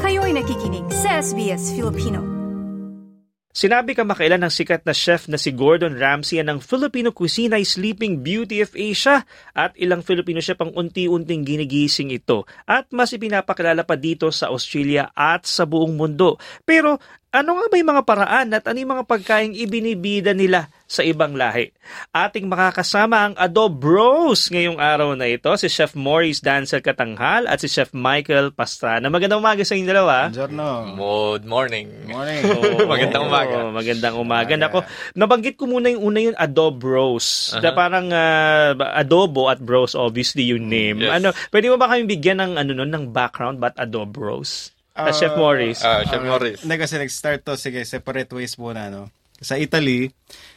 Kayo'y nakikinig sa SBS Filipino. Sinabi kamakailan ng sikat na chef na si Gordon Ramsay ng Filipino cuisine ay Sleeping Beauty of Asia at ilang Filipino chef ang unti-unting ginigising ito at mas ipinapakilala pa dito sa Australia at sa buong mundo. Pero ano nga ba yung mga paraan at ano yung mga pagkaing ibinibida nila sa ibang lahi? Ating makakasama ang Adobros ngayong araw na ito, si Chef Maurice Dancel Katanghal at si Chef Michael Pastrana. Magandang umaga sa inyo dalawa. Buongiorno. Good morning. Magandang umaga. Magandang umaga. Nako, nabanggit ko muna yung una yung Adobros. Na parang adobo at bros, obviously yung name. Yes. Pwede mo ba kami bigyan ng ng background ba't Adobros? Chef Maurice. Chef Maurice. Hindi kasi nag-start to, sige, separate ways muna, no? Sa Italy,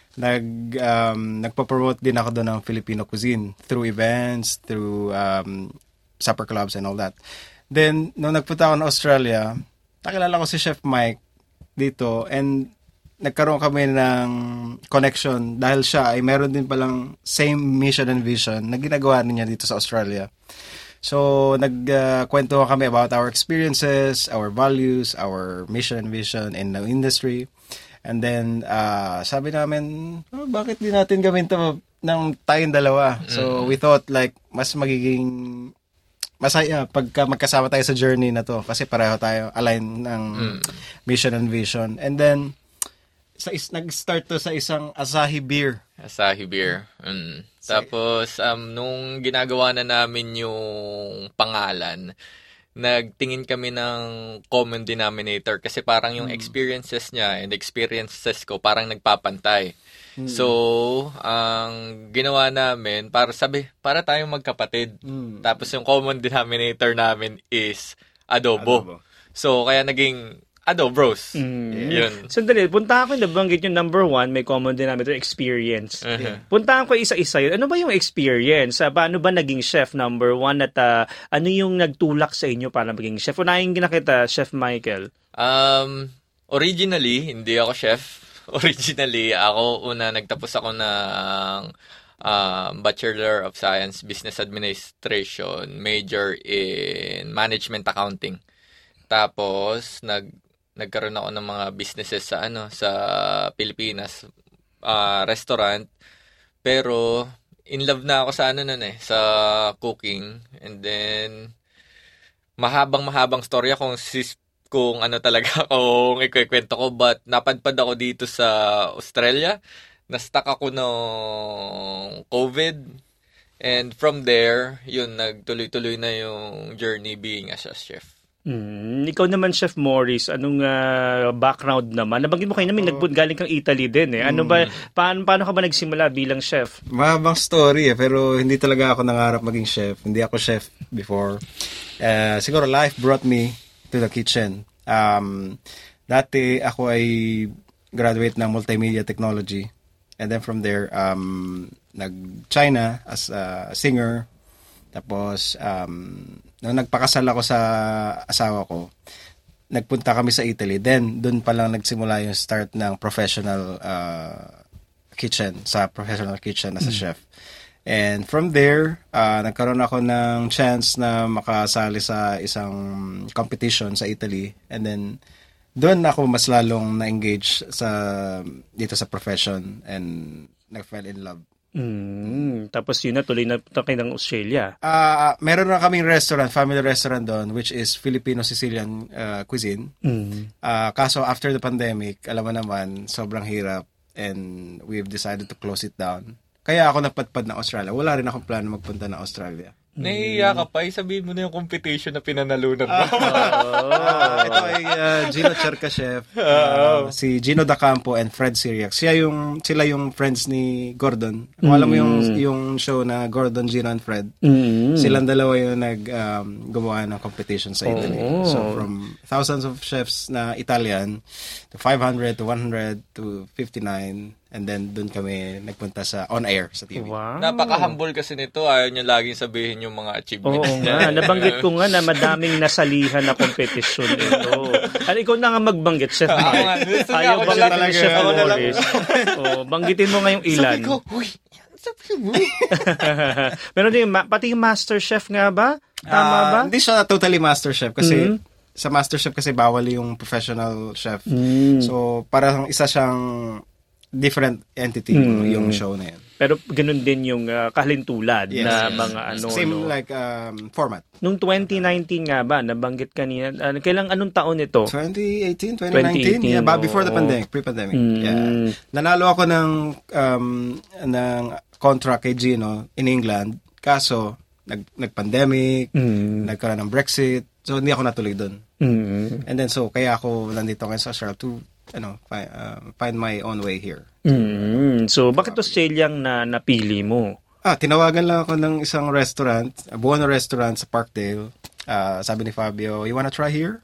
nagpo-promote din ako doon ng Filipino cuisine through events, through supper clubs and all that. Then, nung nagpunta ako ng Australia, nakilala ko si Chef Mike dito and nagkaroon kami ng connection dahil siya ay meron din palang same mission and vision na ginagawa niya dito sa Australia. So, nagkwento kami about our experiences, our values, our mission and vision in the industry. And then, sabi namin, bakit di natin gawin to ng tayong dalawa? So, we thought like, mas magiging masaya pagka magkasama tayo sa journey na to kasi pareho tayo align ng mission and vision. And then, nag-start to sa isang Asahi beer. Asahi beer. Tapos, nung ginagawa na namin yung pangalan, nagtingin kami ng common denominator kasi parang yung experiences niya and experiences ko parang nagpapantay. So, ang ginawa namin, para tayong magkapatid. Tapos yung common denominator namin is adobo. So, kaya naging Adobros. Yun. Sandali, puntahan ko yung nabanggit yung number 1, may common denominator, experience. Puntahan ko isa-isa yun. Ano ba yung experience? Paano ba naging chef number 1 at ano yung nagtulak sa inyo para maging chef? Unahin kita, Chef Michael. Originally, hindi ako chef. Originally, nagtapos ako ng Bachelor of Science, Business Administration, major in Management Accounting. Tapos, nagkaroon ako ng mga businesses sa Pilipinas, restaurant. Pero in love na ako sa sa cooking. And then mahabang storya kung talaga kung ikwento ko, but napadpad ako dito sa Australia. Na-stuck ako nung COVID. And from there, yun, nagtuloy-tuloy na yung journey being as a chef. Ikaw naman, Chef Maurice, anong background naman? Nabanggit mo kayo namin, galing kang Italy din eh. Ano ba, paano ka ba nagsimula bilang chef? Mahabang story pero hindi talaga ako nangarap maging chef. Hindi ako chef before. Siguro life brought me to the kitchen. Dati ako ay graduate ng multimedia technology. And then from there, nag-China as a singer. Tapos, nung nagpakasal ako sa asawa ko, nagpunta kami sa Italy. Then, doon pa lang nagsimula yung start ng professional kitchen as a chef. And from there, nagkaroon ako ng chance na makasali sa isang competition sa Italy. And then, doon ako mas lalong na-engage dito sa profession and nag-fell in love. Tapos yun na, tuloy na kayo ng Australia. Meron na kaming family restaurant doon, which is Filipino-Sicilian cuisine. Kaso after the pandemic, alam mo naman, sobrang hirap and we've decided to close it down. Kaya ako napadpad ng Australia. Wala rin akong plano magpunta ng Australia. Naiiya ka pa, sabihin mo na yung competition na pinanalunan mo. Ito ay Gino Cherkashev, si Gino Dacampo and Fred Siriac. Sila yung friends ni Gordon. Kung alam mo yung show na Gordon, Gino and Fred, silang dalawa yung gumawa ng competition sa Italy. So from thousands of chefs na Italian to 500 to 100 to 59. And then, doon kami nagpunta sa on-air sa TV. Wow. Napaka-humble kasi nito. Ayaw niya laging sabihin yung mga achievements niya. Nabanggit ko nga na madaming nasalihan na kompetisyon ito. At ikaw na nga magbanggit, Chef Mike. Ayaw banggitin ni Chef Maurice. Banggitin mo nga yung ilan. Sabi ko, sabi mo. Meron din, pati yung Master Chef nga ba? Tama ba? Hindi siya totally Master Chef kasi sa MasterChef kasi bawal yung professional chef. So, parang isa siyang different entity yung show na yan. Pero ganun din yung kahalintulad na mga Same like format. Nung 2019 nga ba, nabanggit kanina, anong taon ito? 2018, 2019? Yeah, before the pandemic, pre-pandemic. Yeah. Nanalo ako ng contract kay Gino in England. Kaso, nag-pandemic, nagkaroon ng Brexit. So, hindi ako natuloy doon. And then, so, kaya ako nandito ngayon sa Australia to find my own way here. So, bakit Australia na napili mo? Tinawagan lang ako ng isang restaurant, Buono Restaurant sa Parkdale. Sabi ni Fabio, you wanna try here?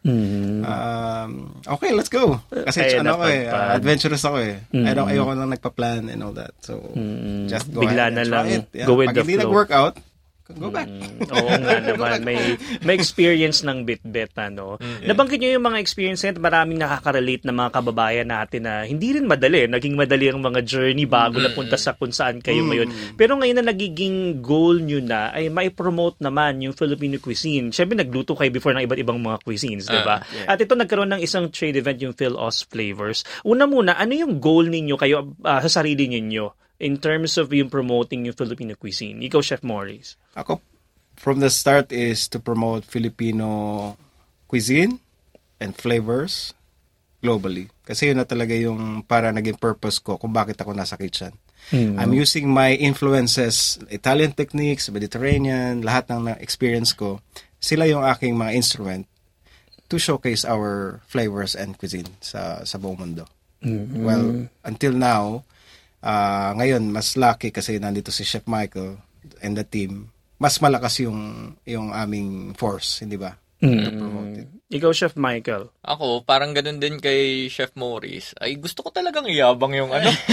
Okay, let's go. Kasi adventurous ako eh. Ayoko lang nagpa-plan and all that. So, just go bigla ahead and na try lang it. Yeah. go with Pag the hindi flow. nag-work out, go back. Oo nga naman. May experience ng bit-bit. Nabanggit nyo yung mga experience na maraming nakaka-relate na mga kababayan natin na hindi rin madali. Naging madali ang mga journey bago napunta sa kung saan kayo ngayon. Pero ngayon na nagiging goal nyo na ay mai-promote naman yung Filipino cuisine. Siyempre, nagluto kayo before ng iba't ibang mga cuisines, di ba? Yeah. At ito, nagkaroon ng isang trade event, yung Phil-Oz Flavors. Una muna, ano yung goal ninyo kayo sa sarili ninyo in terms of yung promoting yung Filipino cuisine? Ikaw, Chef Maurice. Ako, from the start is to promote Filipino cuisine and flavors globally. Kasi yun na talaga yung para naging purpose ko kung bakit ako nasa kitchen. I'm using my influences, Italian techniques, Mediterranean, lahat ng experience ko. Sila yung aking mga instrument to showcase our flavors and cuisine sa buong mundo. Well, until now, ngayon, mas lucky kasi nandito si Chef Michael and the team. Mas malakas yung aming force, hindi ba? To promote it. Ikaw, Chef Michael. Ako, parang ganun din kay Chef Maurice. Ay, gusto ko talagang iyabang yung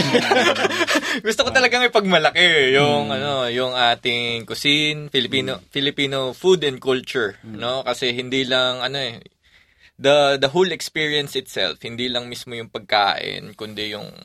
gusto ko talagang ipagmalaki yung ating cuisine, Filipino food and culture, no? Kasi hindi lang the whole experience itself, hindi lang mismo yung pagkain, kundi yung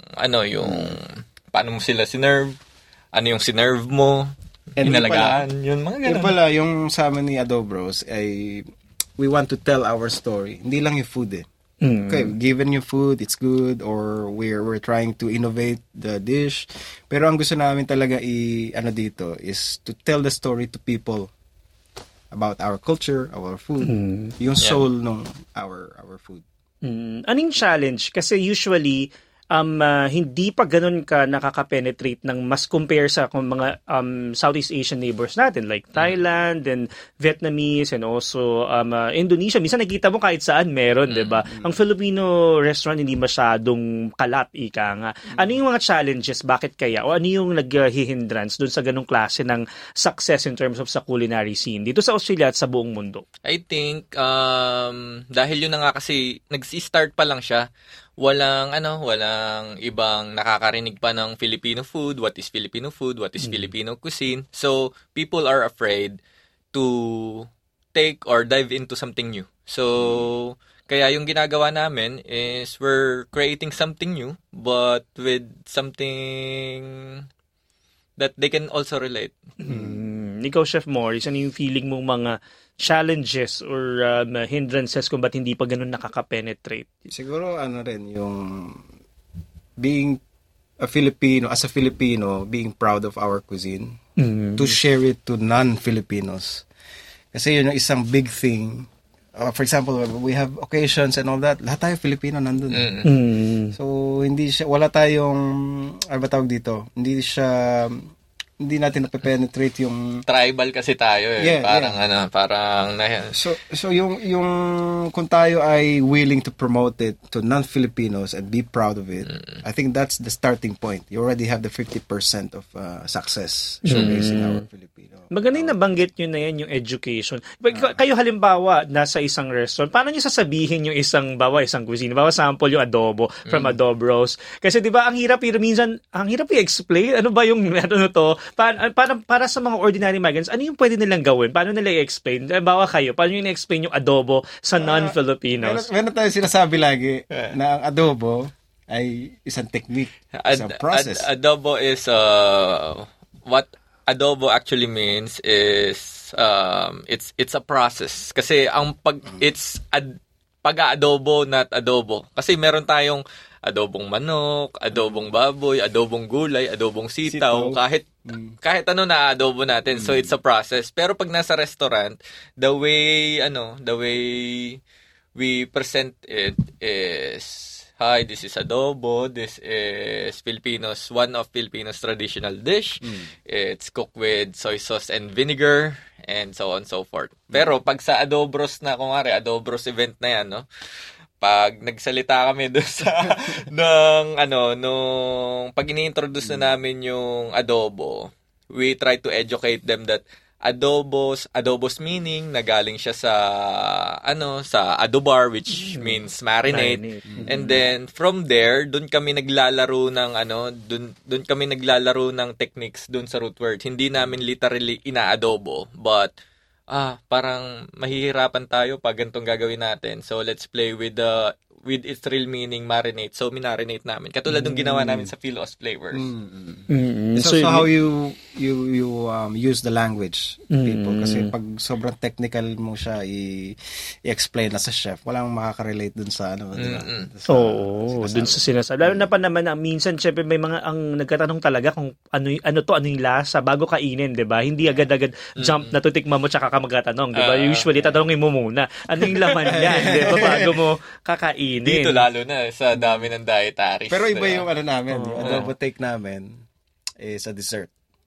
paano mo sila sinerve, ano yung sinerve mo, inalagaan, yun, mga ganun. Yun pala, yung sa amin ni Adobros ay we want to tell our story. Hindi lang yung food eh. Okay, given yung food, it's good, or we're trying to innovate the dish. Pero ang gusto namin talaga dito is to tell the story to people about our culture, our food, yung soul ng our food. Anong challenge? Kasi usually, hindi pa ganun ka nakaka-penetrate ng mas compare sa mga Southeast Asian neighbors natin like Thailand and Vietnamese and also Indonesia. Minsan nakita mo kahit saan meron, 'di ba? Ang Filipino restaurant hindi masyadong kalat, ika nga. Ano yung mga challenges? Bakit kaya? O ano yung nag-hindrance doon sa ganung klase ng success in terms of sa culinary scene dito sa Australia at sa buong mundo? I think dahil yun na nga kasi nag-start pa lang siya. Walang ibang nakakarinig pa ng Filipino food, what is Filipino food, what is Filipino cuisine. So, people are afraid to take or dive into something new. So, kaya yung ginagawa namin is we're creating something new, but with something that they can also relate. Ikaw, Chef Maurice, ano yung feeling mong mga challenges or hindrances kung ba't hindi pa ganun nakaka-penetrate? Siguro rin yung being a Filipino, as a Filipino, being proud of our cuisine, to share it to non-Filipinos. Kasi yun yung isang big thing. For example, we have occasions and all that. Lahat tayo Filipino nandun. So, wala tayong, ano ba tawag dito? Hindi natin nape-penetrate yung tribal kasi tayo eh. So yung kung tayo ay willing to promote it to non-Filipinos and be proud of it, I think that's the starting point. You already have the 50% of success showcasing our Filipino. Maganda yung nabanggit nyo na yan, yung education. Kayo halimbawa, nasa isang restaurant, paano nyo sasabihin yung isang cuisine? Bawa sample yung adobo from Adobros. Kasi di ba ang hirap i-explain. Ano ba yung para sa mga ordinary migrants, ano yung pwede nilang gawin? Paano nila i-explain? Bawa kayo, paano yung i-explain yung adobo sa non-Filipinos? Meron tayo sinasabi lagi na ang adobo ay isang technique, isang process. Adobo is what adobo actually means is it's a process kasi it's pag-aadobo, not adobo. Kasi meron tayong adobong manok, adobong baboy, adobong gulay, adobong sitaw, kahit ano na adobo natin. So it's a process. Pero pag nasa restaurant, the way we present it is, hi, this is adobo. This is one of Filipinos traditional dish. It's cooked with soy sauce and vinegar and so on and so forth. Pero pag sa adobros na, kunwari, adobros event na yan, no? Pag nagsalita kami doon sa nung pag ini-introduce na namin yung adobo, we try to educate them that adobos meaning nagaling siya sa adobar, which means marinate. And then from there, doon kami naglalaro ng techniques doon sa root word. Hindi namin literally ina-adobo, but parang mahihirapan tayo pag ganitong gagawin natin. So let's play with its real meaning, marinate. So minarinate namin. Katulad ng ginawa namin sa Philos Flavors. It's also how you use the language, people. Kasi pag sobrang technical mo siya i-explain na sa chef, walang makaka-relate dun sa diba? Dun sa sinasabi. Lalo na pa naman na minsan syempre may mga ang nagtatanong talaga kung ano yung lasa bago kainin, 'di ba? Hindi agad-agad jump na tutikman mo tsaka ka magtatanong, 'di ba? Usually tatanungin mo muna, ano yung laman niyan, 'di ba? Bago mo kakainin. Dito lalo na sa dami ng dietaries. Pero iba yung namin, yung adobo take namin is a dessert.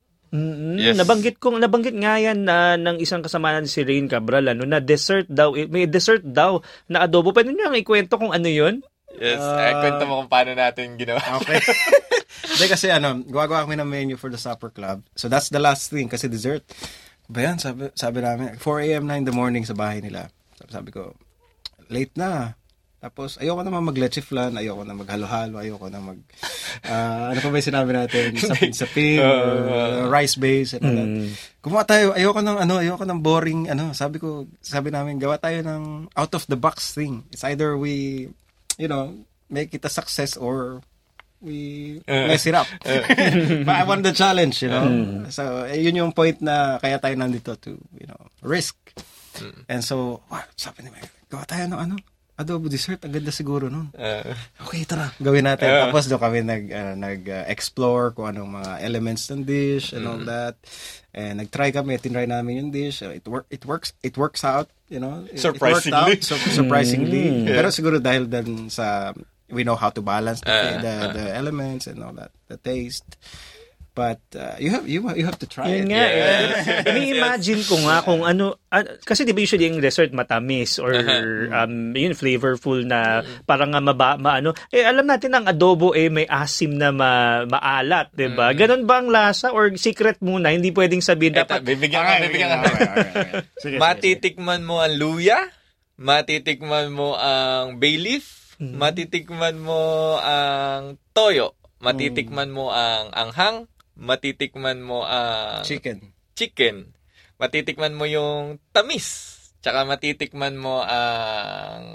Yes. Nabanggit nga yan ng isang kasama natin si Rain Cabral na dessert daw, may dessert daw na adobo. Pwede niyo ikwento kung ano yun? Yes, kwento mo kung paano natin ginawa. Okay. Hindi kasi gawa kami ng menu for the supper club. So that's the last thing kasi dessert. Ba yan, sabi namin 4 a.m. na in the morning sa bahay nila. Sabi ko, late na. Tapos, ayoko naman mag-leche flan, ayoko na maghalo-halo, ayoko na ano pa ba yung sinabi natin? Sapin, rice base, and all that. Gumawa tayo, ayoko ng boring, sabi namin, gawa tayo ng out-of-the-box thing. It's either we, make it a success or we mess it up. But I want the challenge, So, yun yung point na kaya tayo nandito to, risk. And so, sabi namin, gawa tayo ng adobo dessert, ang ganda siguro nun. Okay, tara, gawin natin. Tapos doon kami nag-explore kung anong mga elements ng dish and all that. And nag-try kami, tinry namin yung dish. It works out, Surprisingly. It worked out, surprisingly. Pero siguro dahil din sa, we know how to balance the elements and all that, the taste. But you have to try it. Yun nga. Imagine ko nga kung kasi di ba usually yung dessert matamis or yun flavorful na parang nga alam natin ang adobo may asim na maalat, di ba? Ganon ba ang lasa or secret muna? Hindi pwedeng sabihin dapat. Bibigyan ka. Matitikman mo ang luya, matitikman mo ang bay leaf, matitikman mo ang toyo, matitikman mo ang anghang, matitikman mo ang chicken. Matitikman mo yung tamis. Tsaka matitikman mo ang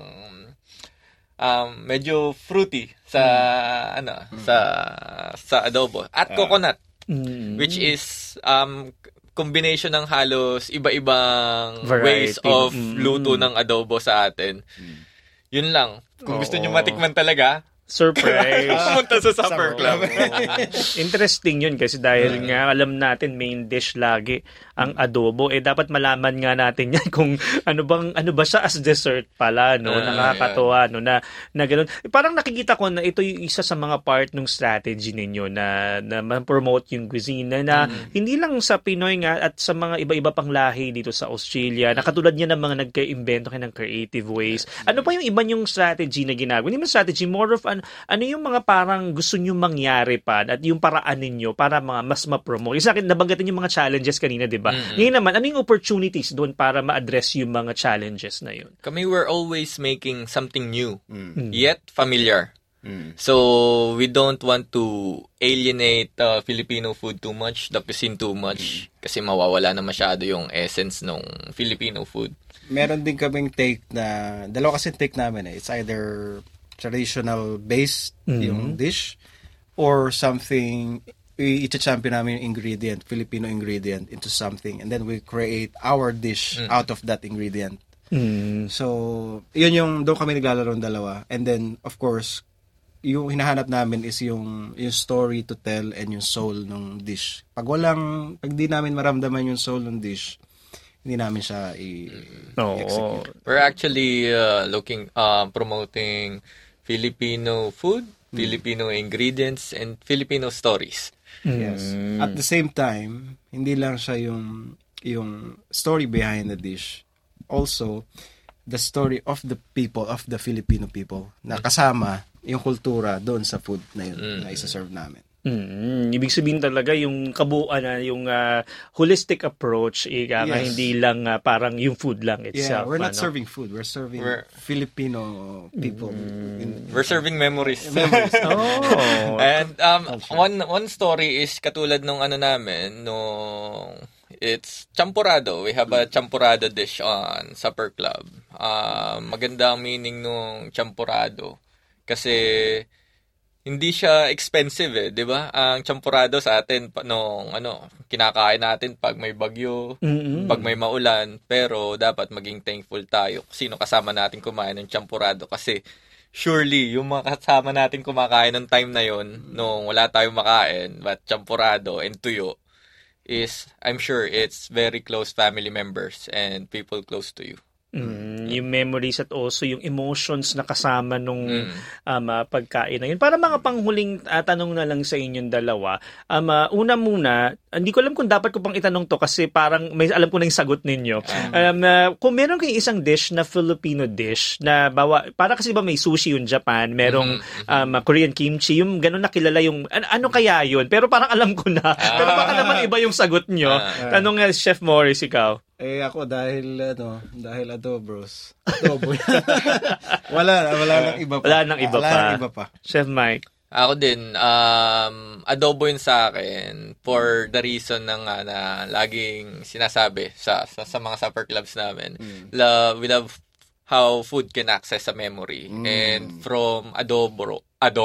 medyo fruity sa sa adobo at coconut, which is combination ng halos iba-ibang ways of luto ng adobo sa atin. Yun lang. Kung gusto niyo matikman talaga, surprise. Pumunta sa supper club. Interesting yun kasi dahil nga alam natin main dish lagi ang adobo. Dapat malaman nga natin yan kung ano ba siya as dessert pala, no? Nakakatuwa, no? Na gano'n. Parang nakikita ko na ito yung isa sa mga part ng strategy ninyo na ma-promote yung cuisine na hindi lang sa Pinoy nga at sa mga iba-iba pang lahi dito sa Australia. Nakatulad niya ng mga nagka-invento kayo ng creative ways. Ano pa yung iba yung strategy na ginagawa? Hindi man strategy, more of ano yung mga parang gusto nyo mangyari pa at yung paraan ninyo para mas ma-promote. Sa akin, nabanggatin yung mga challenges kanina, di ba? Ngayon naman, ano yung opportunities doon para ma-address yung mga challenges na yun? Kami were always making something new, yet familiar. So, we don't want to alienate Filipino food too much, the cuisine too much, kasi mawawala na masyado yung essence ng Filipino food. Meron din kaming take na, dalawa kasi take namin It's either traditional based yung dish or something i-champion namin yung ingredient, Filipino ingredient into something and then we create our dish out of that ingredient. So, yun doon kami naglalaro ng dalawa. And then, of course, yung hinahanap namin is yung story to tell and yung soul ng dish. Pag di namin maramdaman yung soul ng dish, hindi namin siya i-execute. We're actually promoting Filipino food, Filipino ingredients, and Filipino stories. Yes. At the same time, hindi lang siya yung story behind the dish. Also, the story of the people, of the Filipino people, na kasama yung kultura doon sa food na yun na isa-serve namin. Ibig sabihin talaga yung kabuuan na yung holistic approach, hindi lang parang yung food lang itself. Yeah, we're not serving food. We're serving Filipino people. We're serving memories. And one story is katulad nung namin, it's champurado. We have a champurado dish on Supper Club. Maganda ang meaning nung champurado kasi hindi siya expensive 'di ba? Ang champurado sa atin kinakain natin pag may bagyo, pag may maulan, pero dapat maging thankful tayo kung sino kasama natin kumain ng champurado kasi surely yung mga kasama natin kumakain ng time na yon nung wala tayong makain, but champurado and tuyo is, I'm sure it's very close family members and people close to you. Yung memories at also yung emotions na kasama nung pagkain na yun. Para mga panghuling tanong na lang sa inyong dalawa. Una muna, hindi ko alam kung dapat ko pang itanong to kasi parang may alam ko na yung sagot ninyo. Kung meron kayong isang dish na Filipino dish na para kasi ba may sushi yung Japan, merong Korean kimchi, yung gano'n na kilala yung ano kaya yun? Pero parang alam ko na. Pero baka naman iba yung sagot nyo. Tanong Chef Morris, ikaw. Ako dahil adobros. Adobo. wala nang iba pa. Wala nang iba pa. Chef Mike. Ako din, adobo yun sa akin for the reason na laging sinasabi sa mga supper clubs namin. We love how food can access a memory. And from adobros.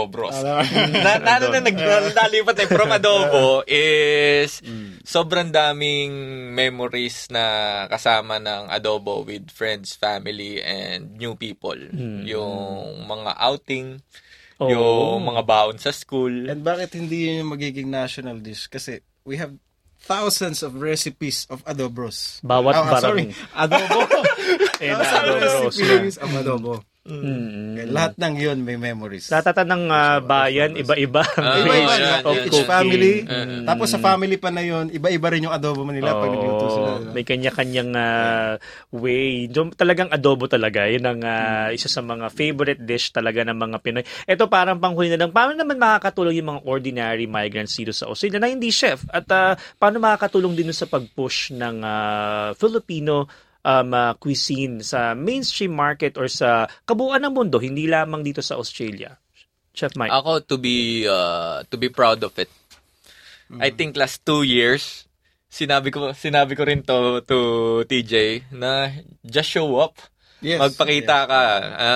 Nalipat from adobo is sobrang daming memories na kasama ng adobo with friends, family, and new people. Yung mga outing, yung mga baon sa school. And bakit hindi yun yung magiging national dish? Kasi we have thousands of recipes of adobros. Bawat barang. Adobo. Recipes of adobo. Lahat ng yun may memories. Lahat ng bayan, iba-iba. Each family. Tapos sa family pa na yun, iba-iba rin yung adobo nila pag nagluto sila. May kanya-kanyang way. Talagang adobo talaga. Yun ang isa sa mga favorite dish talaga ng mga Pinoy. Ito parang panghuli na lang. Paano naman makakatulong yung mga ordinary migrants dito sa Australia na hindi chef? At paano makakatulong din sa pag-push ng Filipino cuisine sa mainstream market or sa kabuuan ng mundo, hindi lamang dito sa Australia? Chef Mike. Ako to be proud of it. I think last 2 years sinabi ko rin to TJ na just show up. Yes, magpakita ka.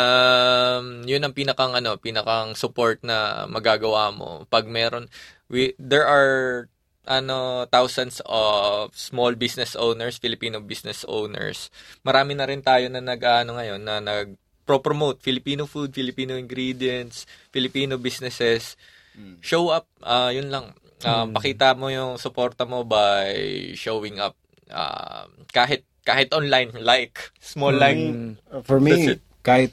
Yun ang pinakang support na magagawa mo. Pag meron there are thousands of small business owners, Filipino business owners. Marami na rin tayo na ngayon na nag-promote Filipino food, Filipino ingredients, Filipino businesses. Show up, yun lang. Pakita mo yung suporta mo by showing up. Kahit online, small for me, kahit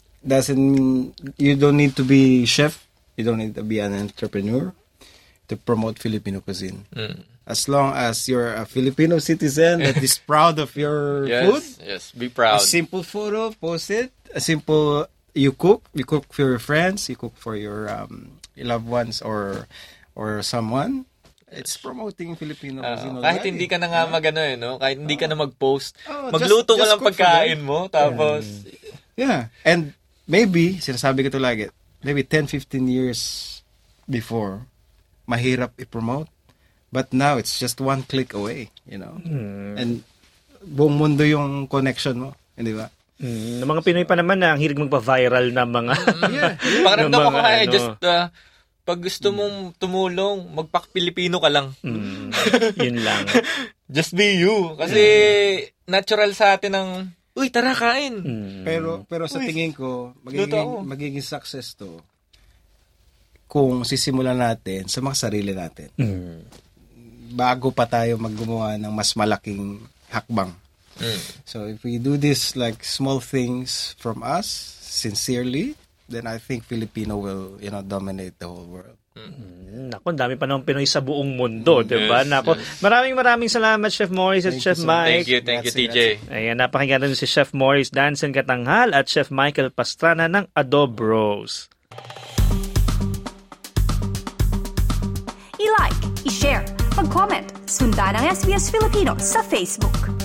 you don't need to be chef, you don't need to be an entrepreneur to promote Filipino cuisine. As long as you're a Filipino citizen that is proud of your food. Yes, be proud. A simple photo, post it. A simple, you cook for your friends, you cook for your loved ones or someone. It's promoting Filipino cuisine. Kahit hindi ka na nga kahit hindi ka na mag-post, magluto ka lang pagkain mo, tapos... Yeah. And maybe, sinasabi ko ito lagi, maybe 10-15 years before, mahirap i-promote. But now, it's just one click away, And buong mundo yung connection mo, hindi ba? Ng mga Pinoy pa naman na ang hilig magpa-viral na mga... Pakiramdam ko kaya, just... pag gusto mong tumulong, magpak-Pilipino ka lang. Yun lang. Just be you. Kasi natural sa atin ang Uy, tara kain. Pero sa tingin ko, luto ako. magiging success to kung sisimulan natin sa mga sarili natin. Bago pa tayo maggumawa ng mas malaking hakbang. So if we do this like small things from us, sincerely, then I think Filipino will, dominate the whole world. Nako, dami pa ng Pinoy sa buong mundo, diba? Nako, maraming salamat, Chef Morris at Chef Mike. Thank you, TJ. Ayan, napakinggan rin si Chef Morris Danson Katanghal at Chef Michael Pastrana ng Adobros. I-like, i-share, mag-comment, sundan ang SBS Filipino sa Facebook.